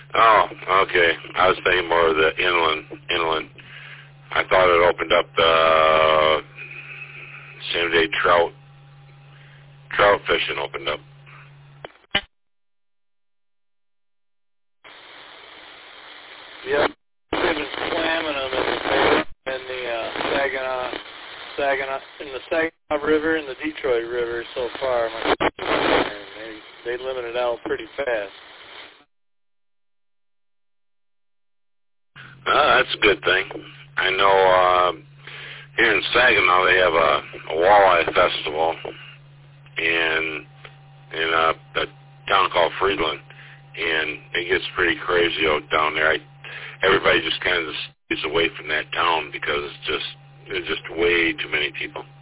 Oh, okay. I was thinking more of the inland. I thought it opened up the same day trout fishing opened up. Yep. They've been slamming them in the Saginaw, in the Saginaw River and the Detroit River so far. They limit it out pretty fast. That's a good thing. I know here in Saginaw they have a walleye festival in a town called Friedland, and it gets pretty crazy out down there. Everybody just kind of stays away from that town because there's just way too many people.